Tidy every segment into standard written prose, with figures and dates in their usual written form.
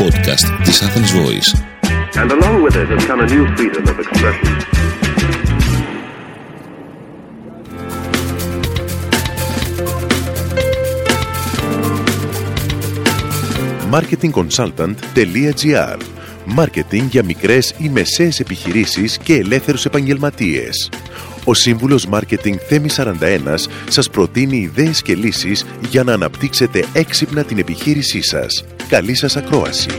podcast της Athens Voice. And along with it has come a new freedom of expression. marketingconsultant.gr. Μάρκετινγκ για μικρές ή μεσαίες επιχειρήσεις και ελεύθερους επαγγελματίες. Ο σύμβουλος Μάρκετινγκ Θέμης 41 σας προτείνει ιδέες και λύσεις για να αναπτύξετε έξυπνα την επιχείρησή σας. Καλή σας ακρόαση!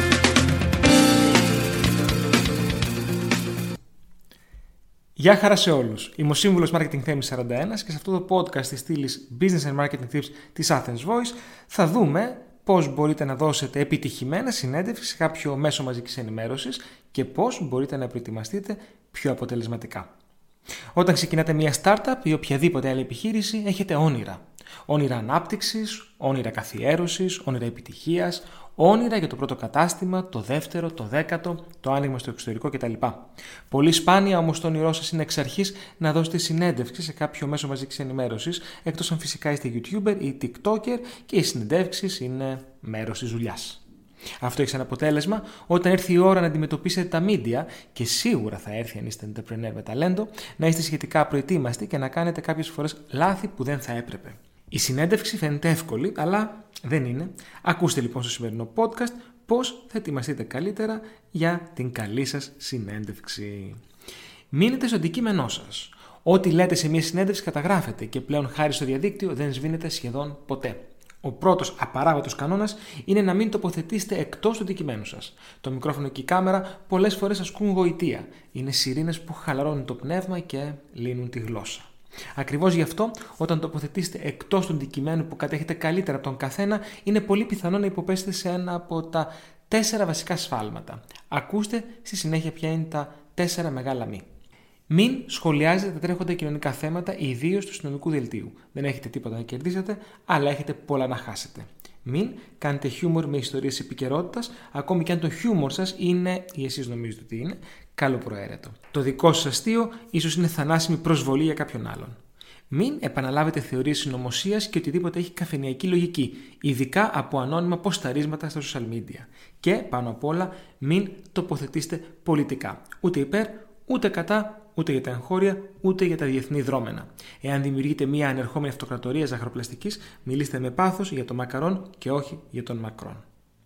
Γεια χαρά σε όλους. Είμαι ο σύμβουλος Marketing Θέμης 41 και σε αυτό το podcast της στήλης Business and Marketing Tips της Athens Voice θα δούμε πώς μπορείτε να δώσετε επιτυχημένα συνέντευξη σε κάποιο μέσο μαζικής ενημέρωσης και πώς μπορείτε να προετοιμαστείτε πιο αποτελεσματικά. Όταν ξεκινάτε μια startup ή οποιαδήποτε άλλη επιχείρηση, έχετε όνειρα. Όνειρα ανάπτυξης, όνειρα καθιέρωσης, όνειρα επιτυχίας, όνειρα για το πρώτο κατάστημα, το δεύτερο, το 10ο, το άνοιγμα στο εξωτερικό κτλ. Πολύ σπάνια όμως το όνειρό σας είναι εξ αρχής να δώσετε συνέντευξη σε κάποιο μέσο μαζικής ενημέρωσης, εκτός αν φυσικά είστε YouTuber ή TikToker και οι συνεντεύξεις είναι μέρος της δουλειάς. Αυτό έχει σαν αποτέλεσμα, όταν έρθει η ώρα να αντιμετωπίσετε τα media, και σίγουρα θα έρθει αν είστε entrepreneur με ταλέντο, να είστε σχετικά προετοίμαστοι και να κάνετε κάποιες φορές λάθη που δεν θα έπρεπε. Η συνέντευξη φαίνεται εύκολη, αλλά δεν είναι. Ακούστε λοιπόν στο σημερινό podcast πώς θα ετοιμαστείτε καλύτερα για την καλή σας συνέντευξη. Μείνετε στο αντικείμενό σας. Ό,τι λέτε σε μια συνέντευξη καταγράφεται και πλέον χάρη στο διαδίκτυο δεν σβήνεται σχεδόν ποτέ. Ο πρώτος απαράβατος κανόνας είναι να μην τοποθετήσετε εκτός του αντικειμένου σας. Το μικρόφωνο και η κάμερα πολλές φορές ασκούν γοητεία. Είναι σιρήνες που χαλαρώνουν το πνεύμα και λύνουν τη γλώσσα. Ακριβώς γι' αυτό, όταν τοποθετήσετε εκτός του αντικειμένου που κατέχετε καλύτερα από τον καθένα, είναι πολύ πιθανό να υποπέσετε σε ένα από τα 4 βασικά σφάλματα. Ακούστε στη συνέχεια ποια είναι τα 4 μεγάλα μη. Μην σχολιάζετε τα τρέχοντα κοινωνικά θέματα, ιδίως του συνομικού δελτίου. Δεν έχετε τίποτα να κερδίσετε, αλλά έχετε πολλά να χάσετε. Μην κάνετε χιούμορ με ιστορίες επικαιρότητας, ακόμη και αν το χιούμορ σας είναι, ή εσείς νομίζετε ότι είναι, καλοπροαίρετο. Το δικό σας αστείο ίσως είναι θανάσιμη προσβολή για κάποιον άλλον. Μην επαναλάβετε θεωρίες συνωμοσίας και οτιδήποτε έχει καφενειακή λογική, ειδικά από ανώνυμα ποσταρίσματα στα social media. Και πάνω απ' όλα, μην τοποθετήσετε πολιτικά. Ούτε υπέρ, ούτε κατά, ούτε για τα εγχώρια, ούτε για τα διεθνή δρόμενα. Εάν δημιουργείτε μια ανερχόμενη αυτοκρατορία ζαχαροπλαστικής, μιλήστε με πάθος για τον Μακαρόν και όχι για τον Μακρόν.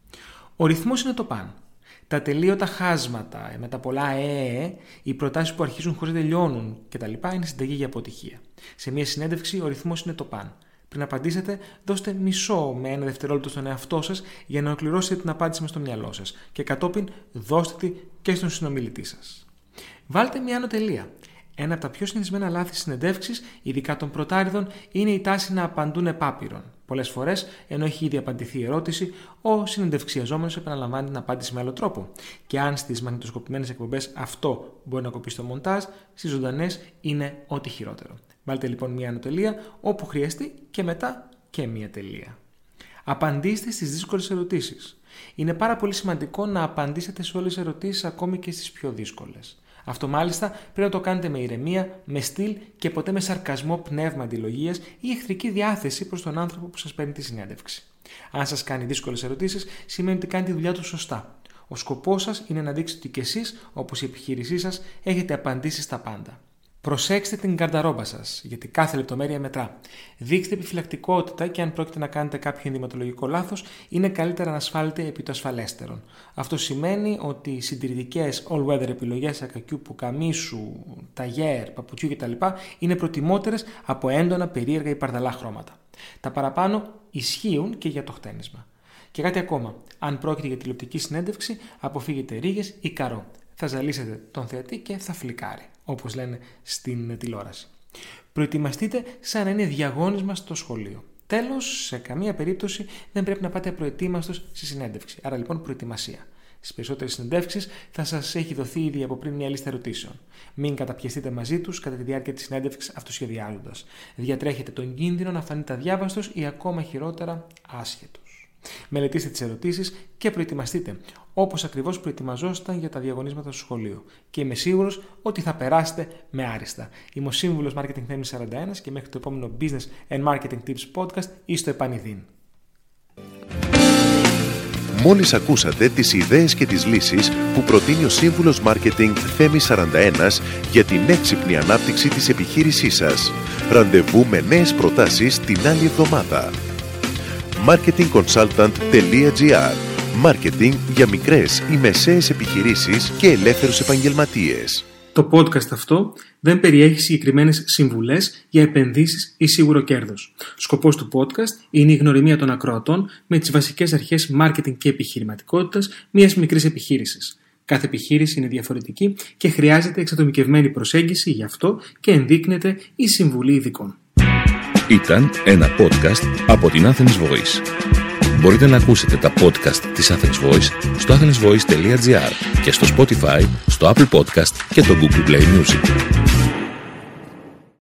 Ο ρυθμός είναι το παν. Τα τελείωτα χάσματα, με τα πολλά οι προτάσεις που αρχίζουν χωρίς να τελειώνουν κτλ. Είναι συνταγή για αποτυχία. Σε μια συνέντευξη ο ρυθμός είναι το παν. Πριν απαντήσετε, δώστε μισό με 1 δευτερόλεπτο στον εαυτό σας για να ολοκληρώσετε την απάντηση μες στο μυαλό σας και κατόπιν δώστε τη και στον συνομιλητή σας. Βάλτε μια άνω τελεία. Ένα από τα πιο συνηθισμένα λάθη συνεντεύξεις, ειδικά των πρωτάριδων, είναι η τάση να απαντούν επάπειρον. Πολλές φορές, ενώ έχει ήδη απαντηθεί η ερώτηση, ο συνεντευξιαζόμενος επαναλαμβάνει την απάντηση με άλλο τρόπο. Και αν στις μαγνητοσκοπημένες εκπομπές αυτό μπορεί να κοπεί στο μοντάζ, στις ζωντανές είναι ό,τι χειρότερο. Βάλτε λοιπόν μια άνω τελεία όπου χρειαστεί και μετά και μια τελεία. Απαντήστε στις δύσκολες ερωτήσεις. Είναι πάρα πολύ σημαντικό να απαντήσετε σε όλες τις ερωτήσεις, ακόμη και στις πιο δύσκολες. Αυτό μάλιστα πρέπει να το κάνετε με ηρεμία, με στυλ και ποτέ με σαρκασμό, πνεύμα αντιλογίας ή εχθρική διάθεση προς τον άνθρωπο που σας παίρνει τη συνέντευξη. Αν σας κάνει δύσκολες ερωτήσεις, σημαίνει ότι κάνει τη δουλειά του σωστά. Ο σκοπός σας είναι να δείξετε ότι κι εσείς, όπως η επιχείρησή σας, έχετε απαντήσει στα πάντα. Προσέξτε την γκαρνταρόμπα σας, γιατί κάθε λεπτομέρεια μετρά. Δείξτε επιφυλακτικότητα και αν πρόκειται να κάνετε κάποιο ενδυματολογικό λάθος, είναι καλύτερα να ασφάλετε επί το ασφαλέστερον. Αυτό σημαίνει ότι οι συντηρητικές all-weather επιλογές ακακιού, πουκαμίσου, ταγέρ, παπουτσιού κτλ. Είναι προτιμότερες από έντονα, περίεργα ή παρδαλά χρώματα. Τα παραπάνω ισχύουν και για το χτένισμα. Και κάτι ακόμα. Αν πρόκειται για τηλεοπτική συνέντευξη, αποφύγετε ρίγες ή καρό. Θα ζαλίσετε τον θεατή και θα φλικάρει, όπως λένε στην τηλεόραση. Προετοιμαστείτε σαν να είναι διαγώνισμα στο σχολείο. Τέλος, σε καμία περίπτωση δεν πρέπει να πάτε απροετοίμαστος στη συνέντευξη. Άρα λοιπόν προετοιμασία. Στις περισσότερες συνεντεύξεις θα σας έχει δοθεί ήδη από πριν μια λίστα ερωτήσεων. Μην καταπιαστείτε μαζί τους κατά τη διάρκεια της συνέντευξης αυτοσχεδιάζοντας. Διατρέχετε τον κίνδυνο να φανείτε αδιάβαστος ή ακόμα χειρότερα άσχετος. Μελετήστε τις ερωτήσεις και προετοιμαστείτε, όπως ακριβώς προετοιμαζόσασταν για τα διαγωνίσματα στο σχολείο. Και είμαι σίγουρος ότι θα περάσετε με άριστα. Είμαι ο σύμβουλος Marketing Θέμης 41 και μέχρι το επόμενο Business and Marketing Tips Podcast ή στο επανειδήν. Μόλις ακούσατε τις ιδέες και τις λύσεις που προτείνει ο σύμβουλος Μάρκετινγκ Θέμης 41 για την έξυπνη ανάπτυξη της επιχείρησής σας. Ραντεβού με νέες προτάσεις την άλλη εβδομάδα. marketingconsultant.gr. Μάρκετινγκ για μικρές ή μεσαίες επιχειρήσεις και ελεύθερους επαγγελματίες. Το podcast αυτό δεν περιέχει συγκεκριμένες συμβουλές για επενδύσεις ή σίγουρο κέρδος. Σκοπός του podcast είναι η γνωριμία των ακροατών με τις βασικές αρχές marketing και επιχειρηματικότητας μιας μικρής επιχείρησης. Κάθε επιχείρηση είναι διαφορετική και χρειάζεται εξατομικευμένη προσέγγιση, γι' αυτό και ενδείκνεται η συμβουλή ειδικών. Ήταν ένα podcast από την Athens Voice. Μπορείτε να ακούσετε τα podcast της Athens Voice στο athensvoice.gr και στο Spotify, στο Apple Podcast και το Google Play Music.